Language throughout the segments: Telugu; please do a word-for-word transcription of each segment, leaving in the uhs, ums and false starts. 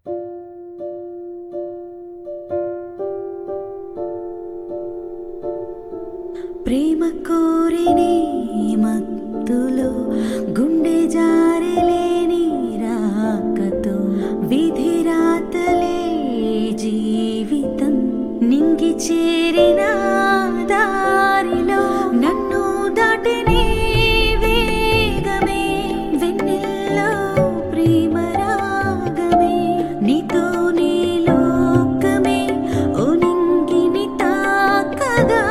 ప్రేమ కోరిని మత్తులో గుండె జారిలేని రాకతో విధి రాతలే జీవితం నింగి చేరిన దారిలో నన్ను దాటిని వేగమే వెన్నెల్లో ప్రేమ రాగమే నీతో నీ లోకమే ఓ నింగిని తాకగా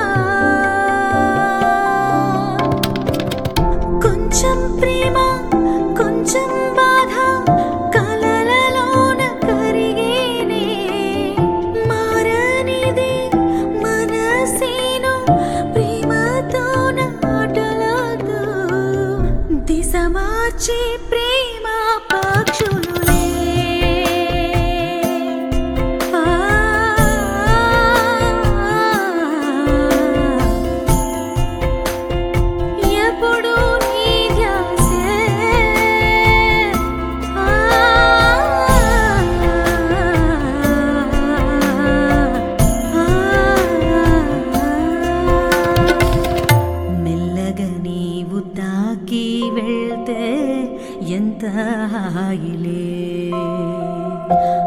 కొంచెం ప్రేమ కొంచెం బాధ కలలలోన కరిగేనే మారనిది మనసేను ప్రేమతో నాటలాదు దిశ మార్చే ప్రేమ పక్షులులే ఆ ఎప్పుడు తాకి వెళ్తే ఎంత హాయిలే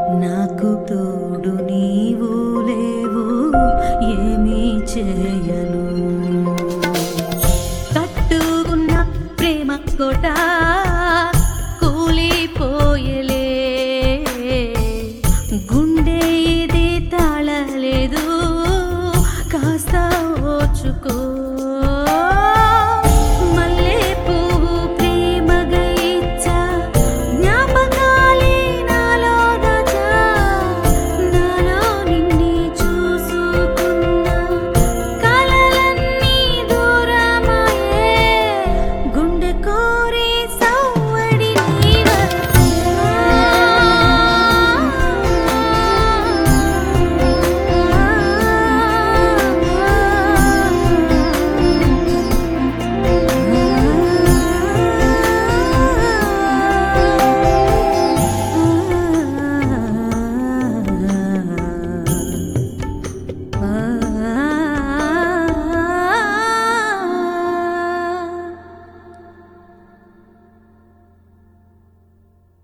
నాకు తోడు నీవు లేవు ఏమీ చేయను